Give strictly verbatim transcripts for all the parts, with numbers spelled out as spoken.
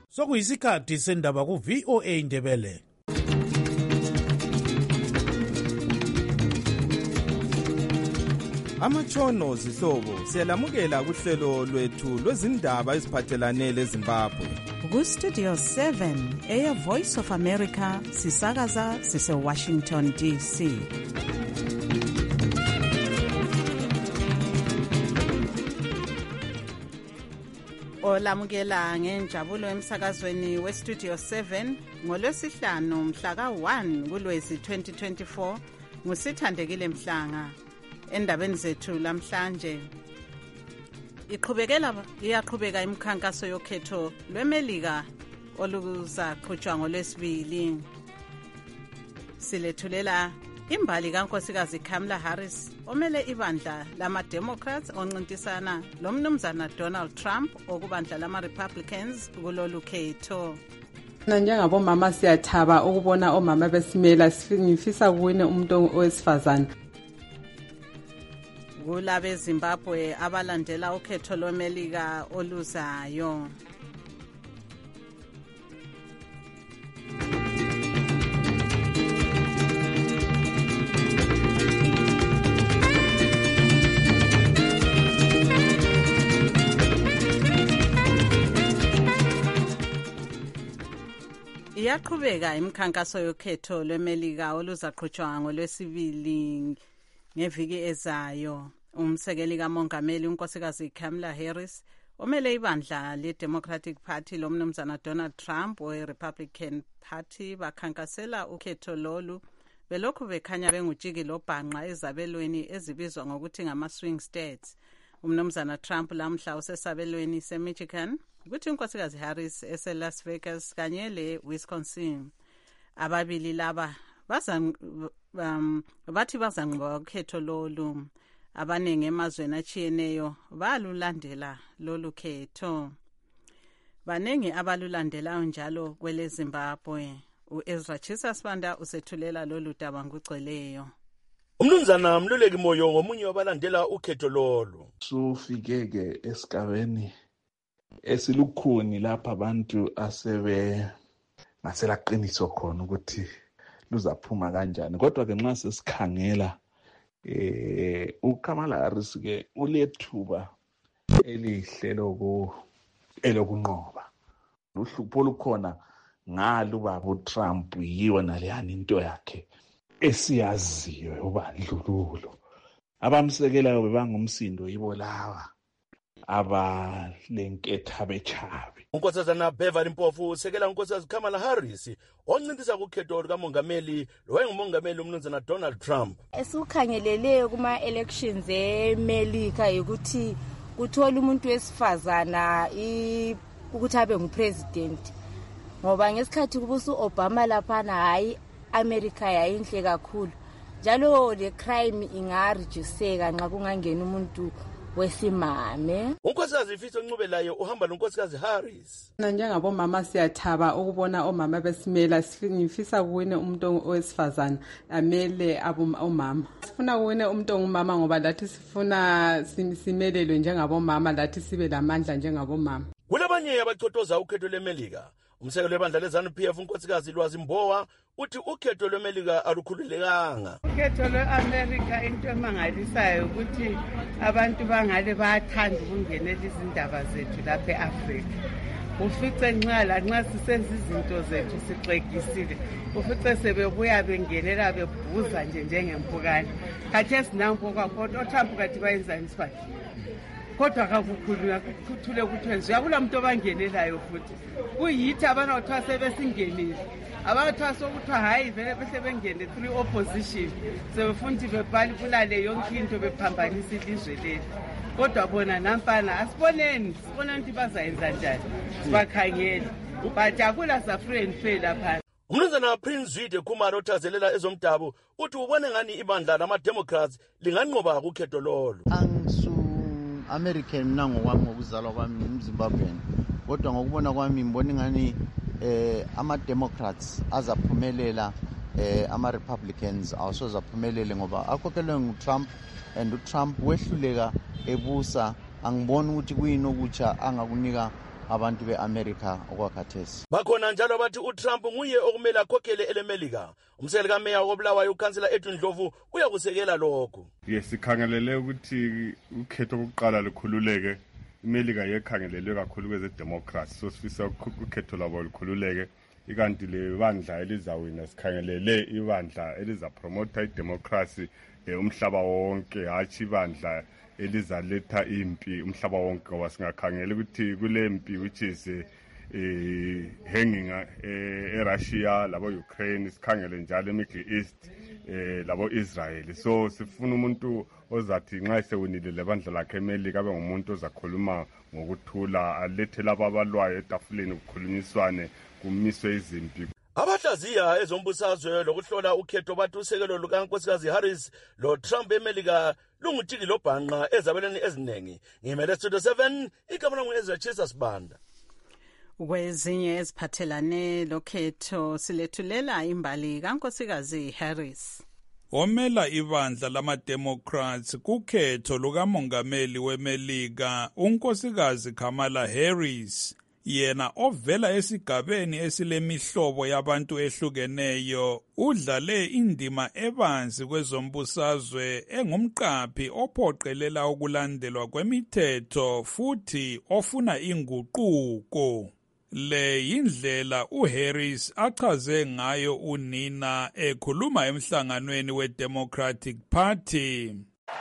Sokuyisikhathi sendaba ku V O A Indebele. Amatshono zihlobo siyalamukela kuhlelo lwethu lwezindaba eziphathelane leZimbabwe. Ku Studio seven eya Voice of America sisakaza sise Washington D C. Olamukela ngenjabulo emsakazweni we Studio seven ngolwesihlanu mhla ka one kuLwezi twenty twenty-four ngusithandekile Mhlanga. Endabeni zethu lamhlanje iqhubekela iyaqhubeka imikhankaso yokhetho lweMelika oluzaqhutshwa ngolwesibili. Silethulela imbali kaNkosikazi Kamala Harris omele ibandla lama Democrats oncintisana lomnumzana Donald Trump okubandla lama Republicans kulolu khetho. Njengabomama siyathaba ukubona omama besimela sifisa kuwine umuntu owesifazana. Kulabe Zimbabwe abalandela ukhetho lweMelika oluzayo. Iyaqhubeka imikhankaso yokhetho lweMelika oluzaqhutshwa ngolwesibili ngeviki ezayo. Umsekeli kaMongameli uNkosikazi Kamala Harris omele ibandla le-Democratic Party lomnumzana Donald Trump we-Republican Party bakhankasela ukhetho lolu belokhu bekhanya bengujiki lobhanqa ezabelweni ezibizwa ngokuthi ngama-swing states. Umnumzana Trump lamhla usesabelweni se-Michigan kuthi uNkosikazi Harris ese-Las Vegas kanye le-Wisconsin. Ababili laba bazan um, bathi bazanqoba ukhetho lolu. Abaningi emazweni achiyeneyo balulandela lolu khetho. Baningi abalulandelayo njalo kwele Zimbabwe. uEzra Chisa Sibanda usethulela lolu daba ngugcweleyo. Umnumzana Mluleki Moyo ngomunye wabalandela ukhetho lolu. Sufikeke esigabeni esilukhuni lapha abantu asebe ngasela qiniso khona ukuthi luzaphuma kanjani. Kodwa ke nxa sesikhangela eh uKamala Harris ke ulethuba elihle lokho elokunqoba. Uhlupho lukhona ngalo baba uTrump yiwo naleyani into yakhe esiyaziyo ubandlululo. Abamsekelayo bebangumsindo yibo lawa abalenketha bechabe. uNkosazana Beverly Mpofu usekela uNkosikazi Kamala Harris oncintisa kukhetho likamongameli lowayengumongameli umnumzana Donald Trump. Esukhangelele kuma elections eMelika ukuthi kuthola umuntu wesifazana ukuthi abe ngupresident. Ngoba ngesikhathi kubusa uObama laphana hayi America yayinhle kakhulu. Njalo le crime ingareduceka nxa kungangena umuntu wesimame. uNkosikazi Fiso Ncubelayo uhamba noNkosikazi Harris. Njengabomama siyathaba ukubona omama besimela sifisa kuwine umuntu owesifazana amele abomama. Sifuna kuwine umuntu ongumama ngoba lathi sifuna simelelwe njengabomama lathi sibe lamandla njengabomama. Kulabanye abachotoza ukhetho lweMelika. Umsekeli webandla leZANU P F uNkosikazi Lwazi Mbowa uthi ukhetho lweMelika alukhululekanga. Ukhetho lweAmerica into emangalisayo ukuthi abantu bangale bayathanda ukungenela izindaba zethu lapha eAfrika. Ufice nxa la nxa sisenza izinto zethu sixekisile. Ufice sebebuya bengenela bebhuza nje njengempukane. Khathesi nampo kwakhona oTrump kathi bayenzani sifaki. Kodwa akakukhulula kuthule kuthenzi yakula muntu obangenelayo futhi kuyithi abana othiwa sebesingenile abathiwa sokuthiwa hayi vele bese bengene three opposition sebefundi bebhali kulale yonke into bephambanisa ilizwe lethu. Kodwa bona nampana asiboneni sibona ukuthi bazayenza njani sibakhangela but akula safree and fail lapha. Umnumzana Prince Zwide Khumalo othazelela ezomdabu uthi ubone ngani ibandla lama-Democrats linganqoba kukhetho lolu. American mina ngokwami ngokuzalwa kwami umZimbabwean kodwa ngokubona kwami ngibona ngani eh ama Democrats azaphumelela eh ama Republicans awusozaphumelele ngoba akhokhelwe nguTrump and uTrump wehluleka ebusa. Angiboni ukuthi kuyini okutsha angakunika abantu be-America okwakhathesi. Bakhona njalo bathi uTrump nguye okumele akhokhele elemelika. Umsekeli kameya wobulawayo ukansela Edwin Dlovu uyakusekela lokho. Yes, sikhangelele ukuthi ukhetho kokuqala lukhululeke. iMelika yekhangelelwe kakhulu kweze democracy. So sifisa ukhetho labo lukhululeke. Ikanti le bandla elizawina sikhangelele ibandla elizapromota idemocracy umhlaba wonke, hathi ibandla elizaletha impi umhlaba wonke, ngoba singakhangela ukuthi kule mpi which is eh hanging eh eRussia labo Ukraine, sikhangele njalo eMiddle East eh labo Israel. So sifuna umuntu ozathi nxa esewinile lebandla lakhe eMelika abe ngumuntu ozakhuluma ngokuthula, alethe laba abalwayo etafuleni kukhulunyiswane kumiswe izimpi. Abahlaziya ezombusazwe lokuhlola ukhetho bathi usekelo lukaNkosikazi Harris lo Trump eMelika lungutiki lobhanqa ezabeleni eziningi. Ngimele Studio seven igama langu ezaChisa Sibanda. Kwezinye eziphathelane lokhetho silethulela imbali kaNkosikazi Harris. Omela ibandla lama-Democrats kukhetho lukamongameli weMelika uNkosikazi Kamala Harris, yena ovela esigabeni esilemihlobo yabantu ehlukeneyo, udlale indima ebanzi kwezombusazwe engumqaphi ophoqelela ukulandelwa kwemithetho futhi ofuna inguquko. Le yindlela uHarris achaze ngayo unina ekhuluma emhlanganweni weDemocratic Party.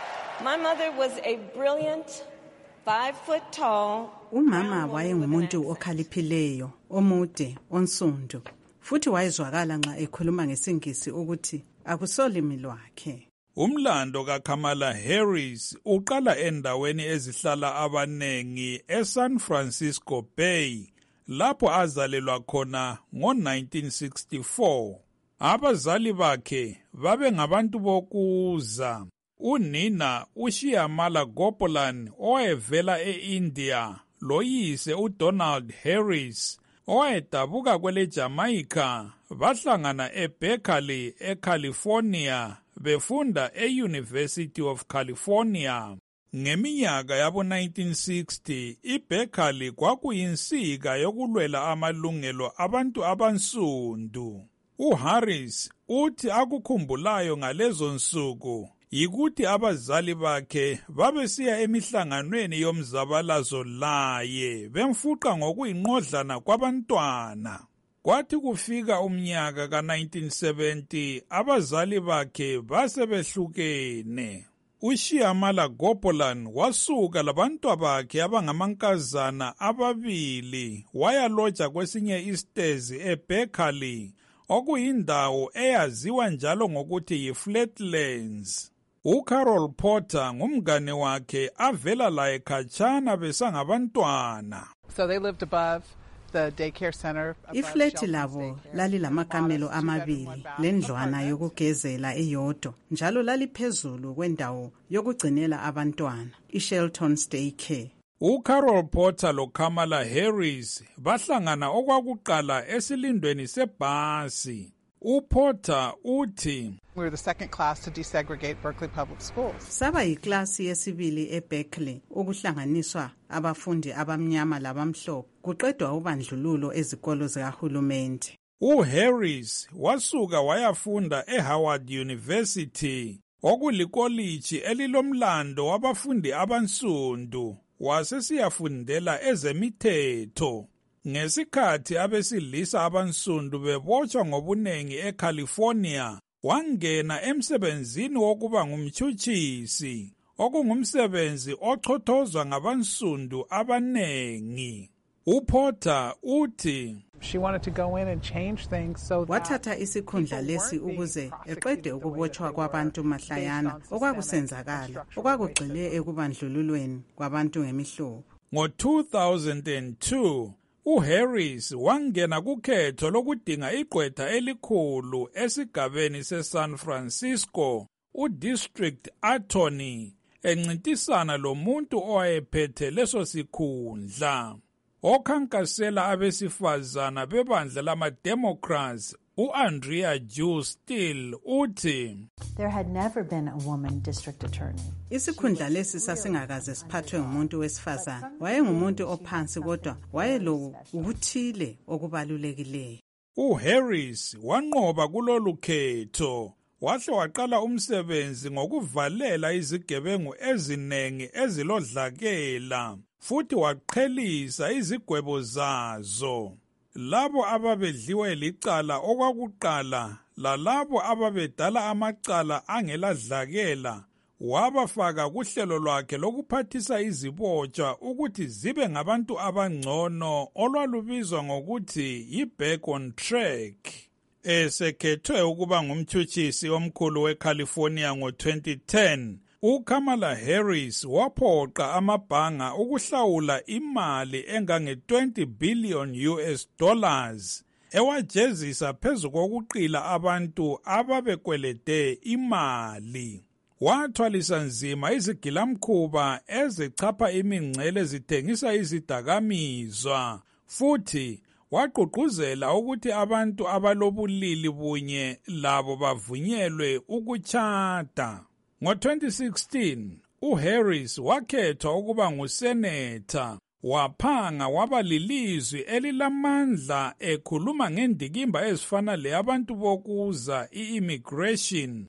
My mother was a brilliant five foot tall. Umama wayengumuntu okhaliphileyo, omude, onsundu, futhi wayezwakala nxa ekhuluma ngesingisi ukuthi akusolimi lwakhe. Umlando kaKamala Harris uqala endaweni ezihlala abanengi eSan Francisco Bay, lapho azalelwa khona ngo nineteen sixty-four. Abazali bakhe babe ngabantu bokuza. Unina uShyamala Gopalan owayevela eIndia, loyise uDonald Harris owayedabuka kwele Jamaica, bahlangana eBerkeley eCalifornia befunda eUniversity of California. Ngeminyaka yabo nineteen sixty, iBerkeley kwakuyinsika yokulwela amalungelo abantu abansundu. uHarris uthi akukhumbulayo ngalezo nsuku yikuthi abazali bakhe babesiya emihlanganweni yomzabalazo laye bemfuqa ngokuyinqodlana kwabantwana. Kwathi kufika umnyaka ka nineteen seventy abazali bakhe basebehlukene. uShyamala Gopalan wasuka labantwa bakhe abangamankazana ababili wayaloja kwesinye isitezi eBerkeley, okuyindawo eyaziwa njalo ngokuthi yiFlatlands. uCarol Porter ngumngane wakhe avela laye khatshana besangabantwana. So they lived above the daycare center. Ifleti labo lalilamakamelo amabili lendlwana yokugezela eyodwa, njalo laliphezulu kwendawo yokugcinela abantwana, iShelton's Daycare. uCarol Porter loKamala Harris bahlangana okwakuqala esilindweni sebhasi. uPorter uthi, We were the second class to desegregate Berkeley Public Schools. Saba yiklasi yesibili eBerkeley ukuhlanganiswa abafundi abamnyama labamhlophe kuqedwa ubandlululo ezikolo zikahulumende. uHarris wasuka wayafunda eHoward University, okulikoliji elilomlando wabafundi abansundu, wasesiyafundela ezemithetho. Ngesikhathi abesilisa abansundu bebotshwa ngobunengi eCalifornia, wangena emsebenzini wokuba ngumtshutshisi, okungumsebenzi ochothozwa ngabansundu abanengi. uPorter uthi, She wanted to go in and change things so that wathatha isikhundla lesi ukuze eqede ukubotshwa kwabantu mahlayana okwakusenzakala okwakugxile ekubandlululweni kwabantu ngemihlobo. Ngo two thousand two, uHarris wangena kukhetho lokudinga igqwetha elikhulu esigabeni seSan Francisco, uDistrict Attorney, encintisana lomuntu owayephethe leso sikhundla. Okhankasela abesifazana bebandla lama-Democrats U-Andrea Jew Still uthi There had never been a woman district attorney. Isikhundla lesi sasingakaze siphathwe ngumuntu wesifazane. Wayengumuntu ophansi kodwa wayelo ukuthile okubalulekileyo. uHarris wanqoba kulolu khetho. Wahle waqala umsebenzi ngokuvalela izigebengu ezinengi ezilodlakela futhi waqhelisa izigwebo zazo. Labo ababedliwe licala okwakuqala lalabo ababedala amacala angeladlakela wabafaka kuhlelo lwakhe lokuphathisa izibotshwa ukuthi zibe ngabantu abangcono olwalubizwa ngokuthi yi-back on track. Esekhethwe ukuba ngumtshutshisi omkhulu weCalifornia ngo-twenty ten, uKamala Harris waphoqa amabhanga ukuhlawula imali engange-twenty billion U S dollars ewajezisa phezu kokuqila abantu ababekwelede imali. Wathwalisa nzima izigilamkhuba ezechapha imingcele zithengisa izidakamizwa futhi wagqugquzela ukuthi abantu abalobulili bunye labo bavunyelwe ukutshada. Ngo-twenty sixteen, uHarris wakhethwa ukuba ngusenetha, waphanga waba lilizwi elilamandla ekhuluma ngendikimba ezifana leyabantu bokuza i-immigration,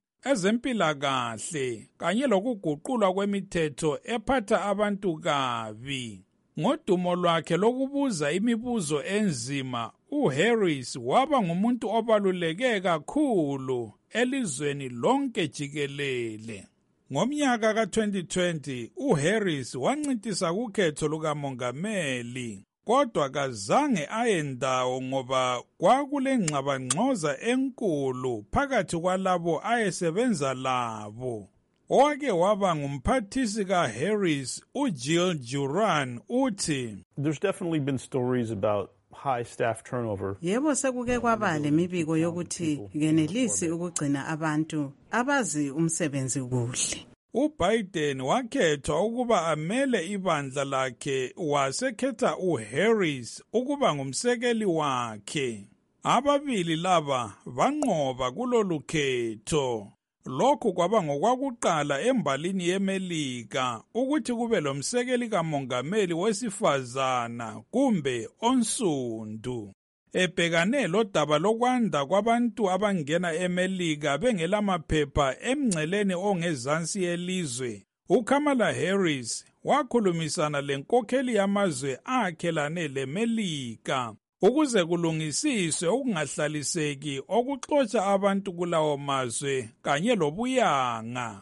ezempilakahle kanye lokuguqulwa kwemithetho ephatha abantu kabi. Ngodumo lwakhe lokubuza imibuzo enzima, uHarris waba ngumuntu obaluleke kakhulu elizweni lonke jikelele. Ngomnyaka ka-twenty twenty, uHarris wancintisa kukhetho lukamongameli, kodwa kazange ayendawo ngoba kwakulengxabangxoza enkulu phakathi kwalabo ayesebenza labo. Owake waba ngumphathisi kaHarris, uJill Duran uthi, There's definitely been stories about high staff turnover. Yebo sekuke kwaba lemibiko yokuthi ngenelisi ukugcina abantu abazi umsebenzi kuhle. uBiden wakhethwa ukuba amele ibandla lakhe wasekhetha uHarris ukuba ngumsekeli wakhe. Ababili laba banqoba kulolu khetho. Lokhu kwaba ngokwakuqala embalini yeMelika ukuthi kube lomsekeli kamongameli wesifazana kumbe onsundu. Ebhekane lodaba lokwanda kwabantu abangena eMelika bengelamaphepha emngceleni ongezansi yelizwe, uKamala Harris wakhulumisana lenkokheli yamazwe akhelane leMelika ukuze kulungisiswe okungahlaliseki okuxotsha abantu kulawo mazwe kanye lobuyanga.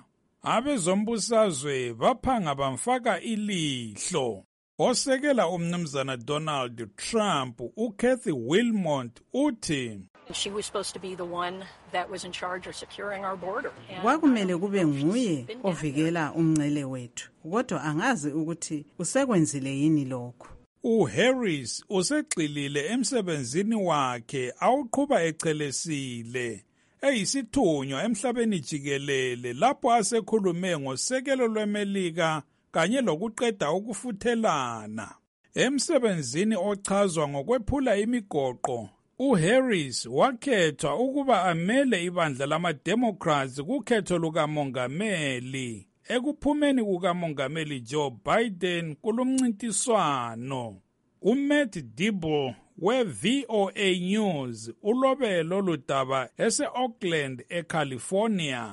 Abezombusazwe baphanga bamfaka ilihlo. Osekela umnumzana Donald Trump, uKathy Wilmot uthi, She was supposed to be the one that was in charge of securing our border. Kwakumele kube nguye ovikela umngcele wethu, kodwa angazi ukuthi usekwenzile yini lokho. uHarris usegxilile emsebenzini wakhe awuqhuba echelesile, eyisithunywa emhlabeni jikelele lapho asekhulume ngosekelo lweMelika kanye lokuqeda ukufuthelana. Emsebenzini ochazwa ngokwephula imigoqo, uHarris wakhethwa ukuba amele ibandla lama-Democrats kukhetho lukamongameli. Ekuphumeni kukamongameli Joe Biden kulumncintiswano, uMatt Dibble we-V O A News ulobe lolu daba ese-Oakland, eCalifornia.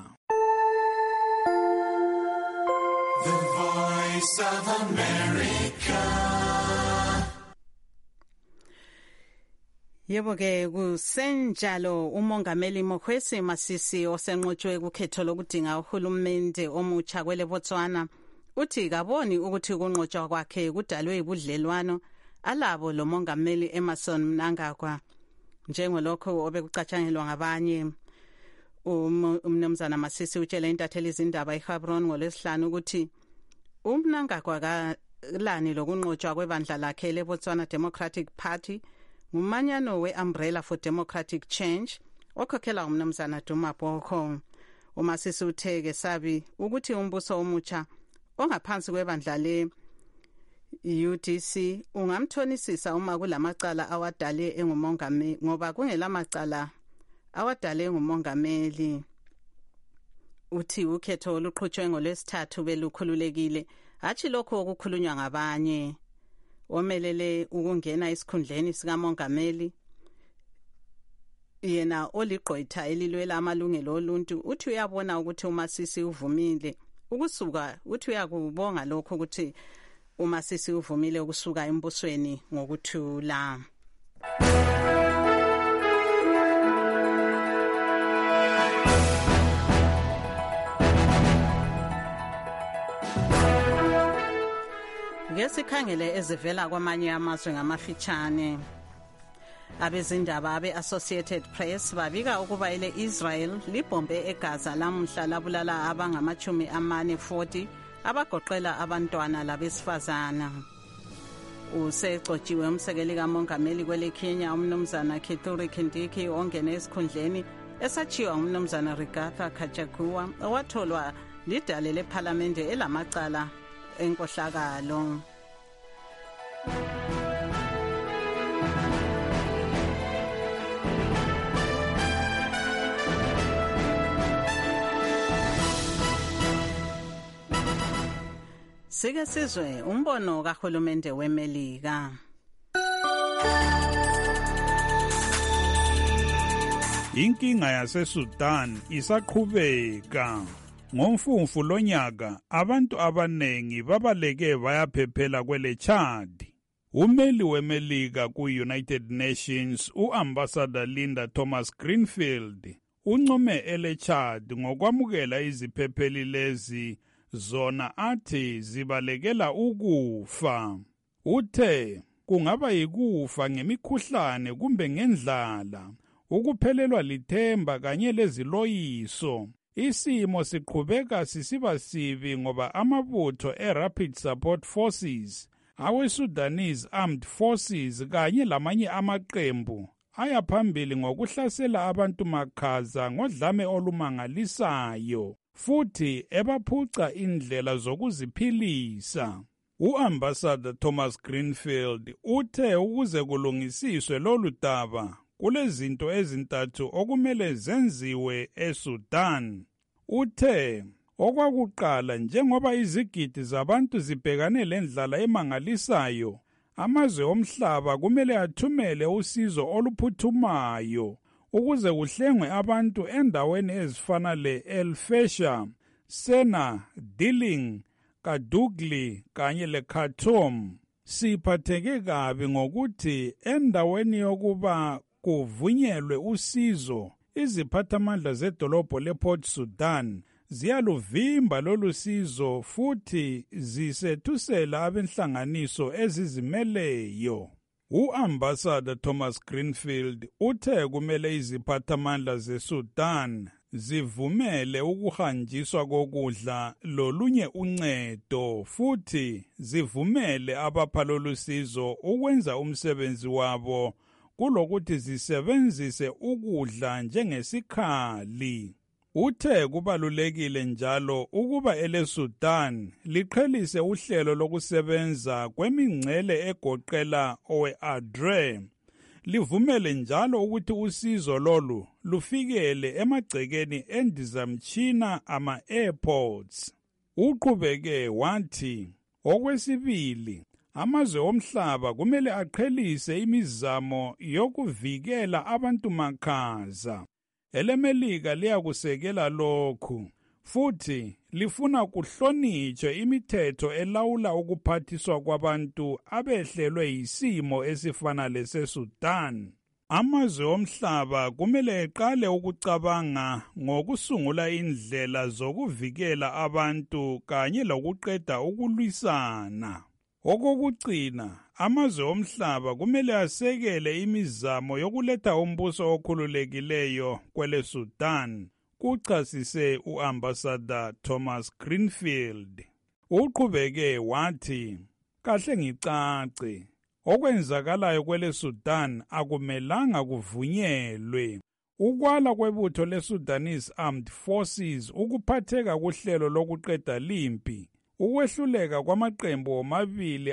The Voice of America. Yebo ke kusenjalo umongameli Mokgweetsi Masisi osenqotshwe kukhetho lokudinga uhulumende omutsha kwele Botswana uthi kaboni ukuthi kunqotshwa kwakhe kudalwe ibudlelwano alabo lo mongameli Emmerson Mnangagwa njengolokho obekucatshangelwa ngabanye. Umnumzana Masisi utshele intatheli izindaba eHabron ngolwesihlanu ukuthi uMnangagwa kalani lokunqotshwa kwebandla lakhe leBotswana Democratic Party ngumanyano we-Umbrella for Democratic Change okhokhela umnumzana Duma Boko. uMasisi utheke sabi ukuthi umbuso omutsha ongaphansi kwebandla le U D C ungamthonisisa uma kulamacala awadale engumongameli ngoba kungelamacala awadale ngumongameli. Uthi ukhetho oluqhutshwe ngolwesithathu belukhululekile, hatshi lokho okukhulunywa ngabanye. Omelele ukungena esikhundleni sikamongameli yena oliqoyitha elilwela amalungelo oluntu uthi uyabona ukuthi uMasisi uvumile ukusuka, uthi uyakubonga lokho ukuthi uMasisi uvumile ukusuka embusweni ngokuthula. Ngesikhangele ezivela kwamanye amazwe ngamafitshane. Abezindaba abe-Associated Press babika ukuba ile Israel libombe eGaza lamuhla labulala abangamachumi amane forty abagoqela abantwana labesifazana. Usecotshiwe umsekeli kamongameli kwele Kenya umnumzana Kithure Kindiki ongene esikhundleni esachiwa umnumzana Rigathi Gachagua owatholwa lidale lephalamende elamacala enkohlakalo. Sike sizwe umbono kahulumende weMelika. Inkinga yaseSudan isaqhubeka. Ngomfumfu lonyaka abantu abanengi babaleke bayaphephela kwele Chad. Umeli weMelika ku-United Nations uAmbassador Linda Thomas-Greenfield uncome ele Chad ngokwamukela iziphepheli lezi zona athi zibalekela ukufa. Uthe kungaba yikufa ngemikhuhlane kumbe ngendlala, ukuphelelwa lithemba kanye leziloyiso. Isimo siqhubeka sisiba sibi ngoba amabutho e-Rapid Support Forces, awe-Sudanese Armed Forces kanye lamanye amaqembu ayaphambili ngokuhlasela abantu makhaza ngodlame olumangalisayo futhi ebaphuca indlela zokuziphilisa. U-Ambassador Thomas Greenfield uthe ukuze kulungisiswe lolu daba kulezinto ezintathu okumele zenziwe eSudan. Uthe okwakuqala, njengoba izigidi zabantu zibhekane lendlala emangalisayo, amazwe omhlaba kumele athumele usizo oluphuthumayo ukuze kuhlengwe abantu endaweni ezifana le-El Fasher, Sena, Dilling, Kadugli kanye le-Khartoum. Siphatheke kabi ngokuthi endaweni yokuba kuvunyelwe usizo, iziphathamandla zedolobho lePort Sudan ziyaluvimba lolu sizo futhi zisethusela abenhlanganiso ezizimeleyo. U-Ambassador Thomas Greenfield uthe kumele iziphathamandla zeSudan zivumele ukuhanjiswa kokudla lolunye uncedo futhi zivumele abapha lolu sizo ukwenza umsebenzi wabo kulokuthi zisebenzise ukudla njengesikhali. Uthe kubalulekile njalo ukuba eleSudan liqhelise uhlelo lokusebenza kwemingcele egoqela owe-ADRE. Livumele njalo ukuthi usizo lolu lufikele emagcekeni endizamtshina ama-airports. Uqhubeke wathi, okwesibili, amazwe omhlaba kumele aqhelise imizamo yokuvikela abantu makhaza. EleMelika liyakusekela lokhu, futhi lifuna kuhlonitshwe imithetho elawula ukuphathiswa kwabantu abehlelwe yisimo esifana leseSudan. Amazwe omhlaba kumele eqale ukucabanga ngokusungula indlela zokuvikela abantu kanye lokuqeda ukulwisana. Okokugcina, amazwe omhlaba kumele asekele imizamo yokuletha umbuso okhululekileyo kwele Sudan, kuchasise u-Ambassador Thomas Greenfield. Uqhubeke wathi, kahle ngicace, okwenzakalayo kwele Sudan akumelanga kuvunyelwe. Ukwala kwebutho le-Sudanese Armed Forces ukuphatheka kuhlelo lokuqeda limpi, ukwehluleka kwamaqembu omabili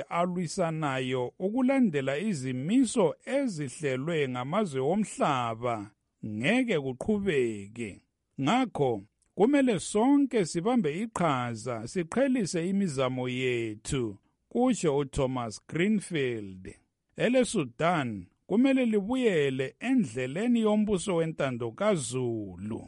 alwisanayo ukulandela izimiso ezihlelwe ngamazwe omhlaba ngeke kuqhubeke. Ngakho kumele sonke sibambe iqhaza siqhelise imizamo yethu, kusho uThomas Greenfield. Ele Sudan kumele libuyele endleleni yombuso wentando kaZulu.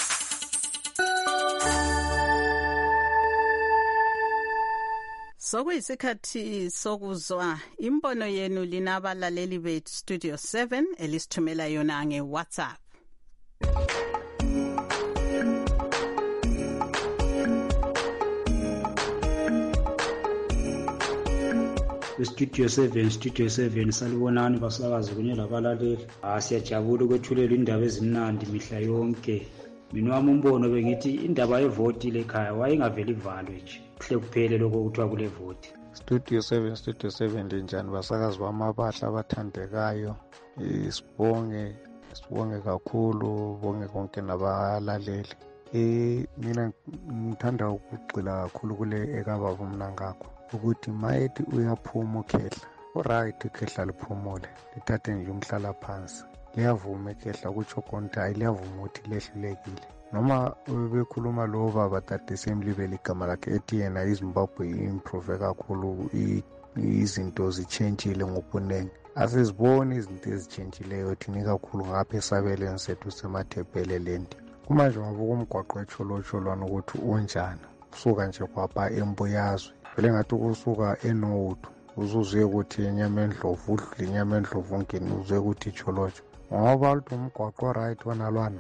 Sokuyisikhathi sokuzwa imbono yenu linabalaleli bethu Studio seven elisithumela yona nge-WhatsApp. Studio seven Studio seven salibonani basakazi kunye labalaleli. Ah siyajabula ukwethulela indaba ezimnandi mihla yonke. Mina wami umbono bengithi indaba yevoti lekhaya wayengaveli ivalwe nje. Kuhle kuphele lokho kuthiwa kule voti. Studio seven Studio seven linjani basakazi bamabahla abathandekayo. Sibonge sibonge kakhulu, bonge konke nabalaleli. Eh mina ngithanda ukugxila kakhulu kule ekababa umnangakho ukuthi mayethi uyaphuma ukhehla. Alright ukhehla liphumule. Lithathe nje umhlala phansi. Liyavuma ekhehla kutsho konke hayi liyavuma ukuthi lehlulekile. Noma bekhuluma lo baba Tata Semlibele igama lakhe ethi yena iZimbabwe improve kakhulu, izinto zichangeile ngobunengi. Asiziboni izinto ezichangeyileyo thina kakhulu ngapha esabeleni sethu semathebheleleni. Kumanje wabuka umgwaqo echolocholwana ukuthi unjani. Usuka nje kwapha embuyazwe. Vele ngathi ukusuka eNodu uzuze ukuthi inyama endlovu udle inyama endlovu ongeni uze ukuthi icholocho. Ngoba uthi umgwaqo right wanalwana.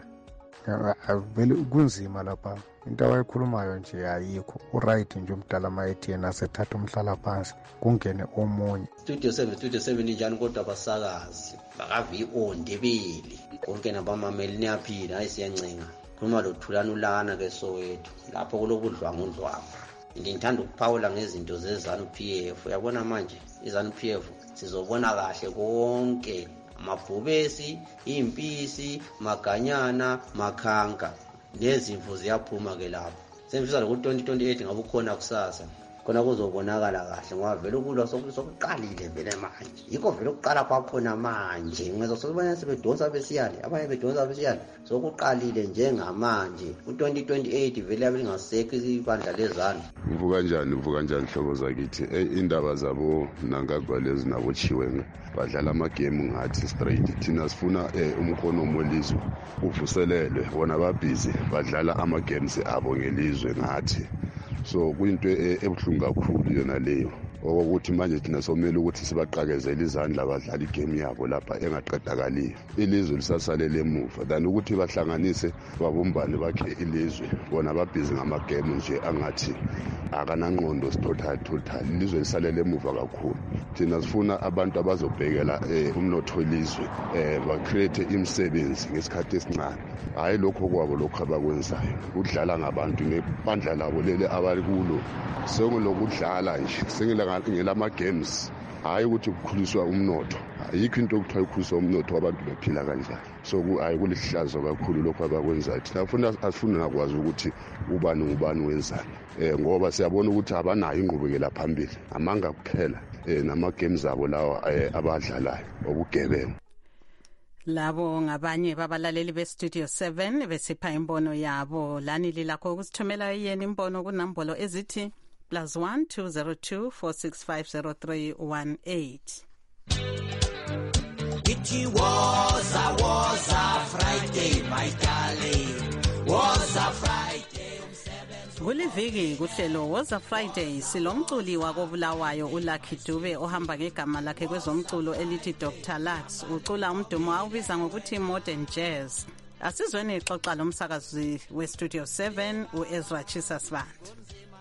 Vele kunzima lapha. Into abayikhulumayo nje ayikho. Uright nje umdala mayethi yena sethatha umhlala phansi kungene omunye. Studio seven Studio seven njani kodwa basakazi bakavi ondebeli konke nabamameli niyaphila hayi siyancenga. Khuluma lo Thulani ulana ke Soweto lapho kulobudlwanga undlwanga. Ngithanda ukuphawula ngezinto zeZanu P F. Uyabona manje iZanu P F sizobona kahle konke amabhubesi, impisi, maganyana, makhanka nezimvu ziyaphuma ke lapho. Semfisa lo twenty twenty-eight ngabe ukhona kusasa. Khona kuzobonakala kahle ngoba vele ukulwa sokuqalile vele manje. Yikho vele ukuqala kwakhona manje. Ngizosubona sebedonsa besiyale, abanye bedonsa besiyale. Sokuqalile njengamanje. U twenty twenty-eight vele yabe lingasekho ibandla lezanu. Uvuka kanjani uvuka kanjani hlobo zakithi indaba zabo nangagwa lezi nabo chiwenga badlala ama game ngathi straight thina sifuna umkhono molizwe uvuselelwe bona babhizi badlala ama games abo ngelizwe ngathi. So kuyinto ebuhlungu kakhulu yona leyo ukuthi manje thina somela ukuthi sibaqakezele izandla abadlala igame yabo lapha engaqedakaliyo. Ilizwe lisasalele emuva than ukuthi bahlanganise babumbane bakhe ilizwe bona babhizi ngama game nje angathi akanangqondo total total. Ilizwe lisalele emuva kakhulu. Thina sifuna abantu abazobhekela umnotho welizwe ba create imisebenzi ngesikhathi esincane. Hayi lokho kwabo lokho abakwenzayo udlala ngabantu nebandla labo lele abalikulo sengilokudlala nje sengila ngelama games. Hayi ukuthi ukukhuliswa umnotho ayikho into okuthiwa ukukhuliswa umnotho abantu bephila kanjani. So hayi kulihlazo kakhulu lokho abakwenzayo. Thina ufuna asifuna nakwazi ukuthi ubani ubani wenzani ngoba siyabona ukuthi abanayo ingqubekela phambili amanga kuphela nama games abo lawa abadlalayo obugebengu. Labo ngabanye babalaleli be Studio seven besipha imbono yabo. Lani lilakho ukusithumela yena imbono kunambolo ezithi plus one two zero two four six five zero three one eight. It was a was a Friday, my darling. Was a Friday. Kuliviki kuhlelo was a Friday silomculi wakobulawayo uLucky Dube ohamba ngegama lakhe kwezomculo elithi Doctor Lux ucula umdumo awubiza ngokuthi modern jazz. Asizweni ixoxa lomsakazi we Studio seven uEzra Chisasband.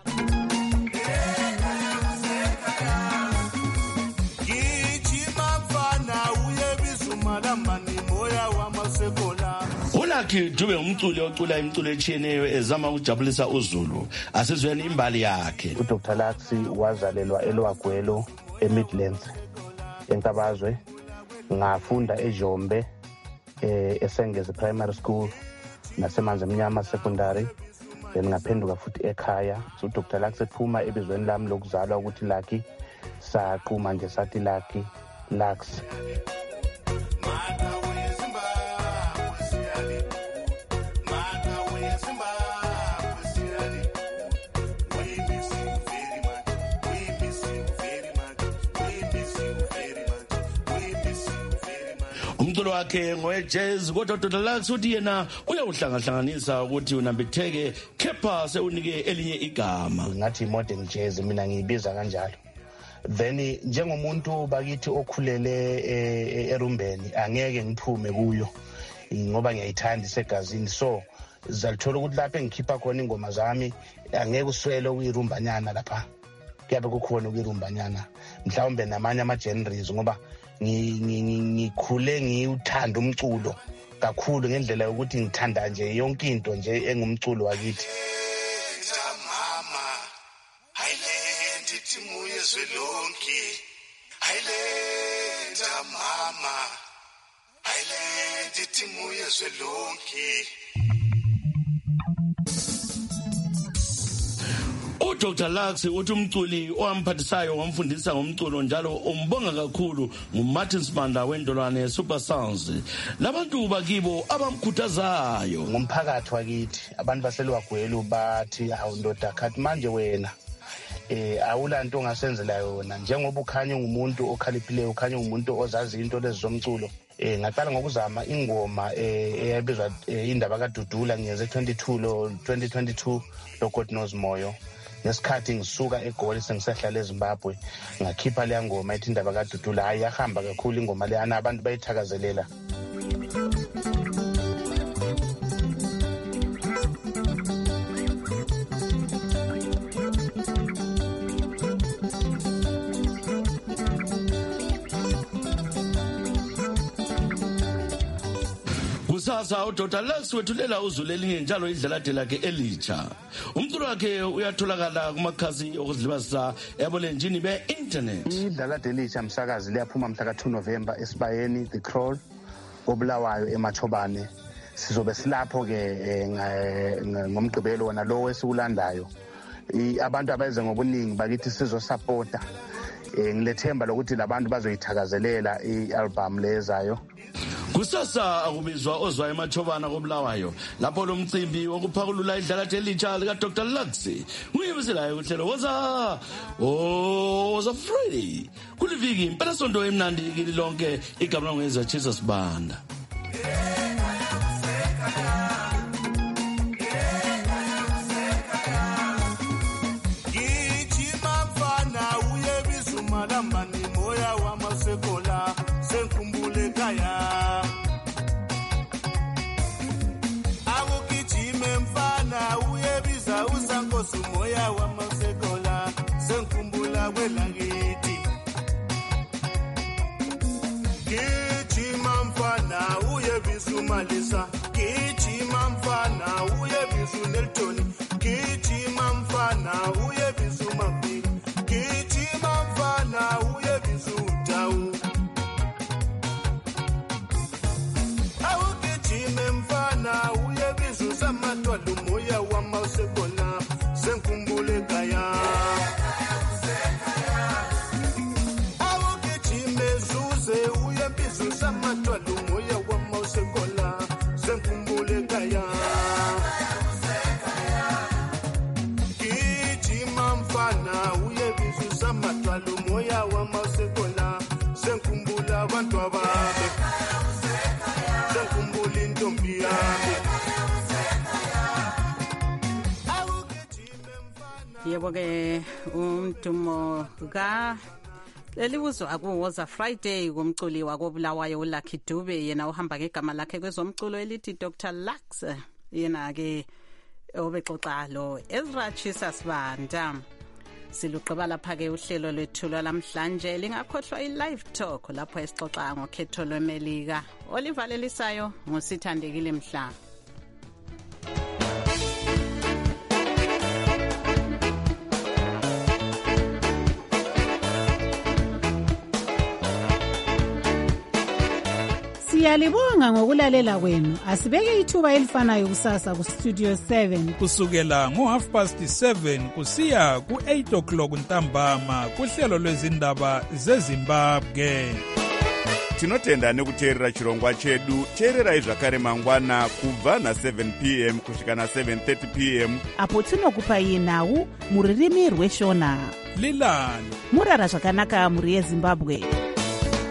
uLucky Dube umculi ocula imculo etshiyeneyo ezama ukujabulisa uZulu. Asizweni imbali yakhe. uDoctor Lux wazalelwa eLwagwelo eMidlands eNtabazwe. Ngafunda eJombe eh eSengeze Primary School nasemanzi emnyama secondary. Then ngaphenduka futhi ekhaya. So uDoctor Lux ephuma ebizweni lami lokuzalwa ukuthi Lucky saqhuma nje sathi Lucky Lux. umculo wakhe ngowe-jazz kodwa Doctor Lux uthi yena uyawuhlangahlanganisa ukuthi unambitheke kepha sewunike elinye igama. Ngathi modern jazz mina ngiyibiza kanjalo. Then njengomuntu bakithi okhulele erumbeni angeke ngiphume kuyo ngoba ngiyayithanda isegazini, so zalithola ukuthi lapha engikhipha khona ingoma zami angeke uswele ukuyirumbanyana lapha, kuyabe kukhona ukuyirumbanyana mhlawumbe namanye ama-genres ngoba ngikhule ngiwuthanda umculo kakhulu ngendlela yokuthi ngithanda nje yonke into nje engumculo wakithi. uDoctor Lux uthi umculi owamphathisayo wamfundisa ngomculo njalo umbonga kakhulu nguMartin Sibanda wendolwane Super Sounds. Labantu bakibo abamkhuthazayo ngomphakathi wakithi, abantu baselwagwelu bathi hawu ndoda khathi manje wena eh awulanto ongasenzela yona njengoba ukhanya ngumuntu okhaliphileyo, ukhanya ngumuntu ozazi into lezi zomculo. Eh ngaqala ngokuzama ingoma eh eyabizwa indaba kaDudula ngiyeze twenty-two lo twenty twenty-two lo God Knows Moyo. Ngesikhathi ngisuka eGoli sengisahlala eZimbabwe ngakhipha le ngoma ethi indaba kaDudula, hayi yahamba kakhulu ingoma le, ana abantu bayithakazelela. Kusasa uDoctor Lux wethulela uzulu elinye njalo idlelade lakhe elitsha. Umculo wakhe uyatholakala kumakhasi okuzilibazisa ebulenjini be-internet. Idlelade elitsha msakazi liyaphuma mhla ka-two November esibayeni The Crawl koBulawayo eMachobane. Sizobe silapho-ke ngomgqibelo wona lowo esiwulandayo. Abantu abeze ngobuningi bakithi sizosapota. Ngilethemba lokuthi labantu bazoyithakazelela i-album lezayo. Kusasa akubizwa ozwa eMachobana koBulawayo lapho lo mcimbi wokuphakulula idlelade elitsha lika Doctor Lux nguyibiselayo kuhlelo woza woza Friday kuliviki impela sonto emnandi kili lonke igama ngezwe Jesus Banda. Moya wa masekola senkumbula kwelangiti kichima mfana uye bisumalisa kichima mfana uye bisu Nelton kichima mfana uye bisu Mapi kichima mfana uye bisu Tau au kichime mfana uye bisu Samatwa Moya wa masekola senkumbule kaya awo kichime zuze uye bizu samatwa lumoya wa mausekola senkumbule kaya kichima mfana uye bizu samatwa lumoya wa mausekola senkumbula abantu ababe senkumbula intombi yami. Yebo ke umdumo ka lelibuzo akuwoza Friday kumculi wakobulawayo uLucky Dube, yena uhamba ngegama lakhe kwezomculo elithi Doctor Lux, yena ke obexoxa lo Ezra Chisa Sibanda. Siluqaba lapha ke uhlelo lwethu lamhlanje, lingakhohlwa i-live talk lapho esixoxa ngokhetho lweMelika. Olivalelisayo ngusithandekile Mhla. Siyalibonga ngokulalela kwenu. Asibeke ithuba elifanayo kusasa ku Studio seven kusukela ngo half past seven kusiya ku eight o'clock ntambama kuhlelo lwezindaba zeZimbabwe. Tinotenda nekuteerera chirongwa chedu. Teererai zvakare mangwana kubva na seven p m kusvika na seven thirty p m apo tinokupai nhau muririmi rweshona. Lilani murara zvakanaka muri yeZimbabwe.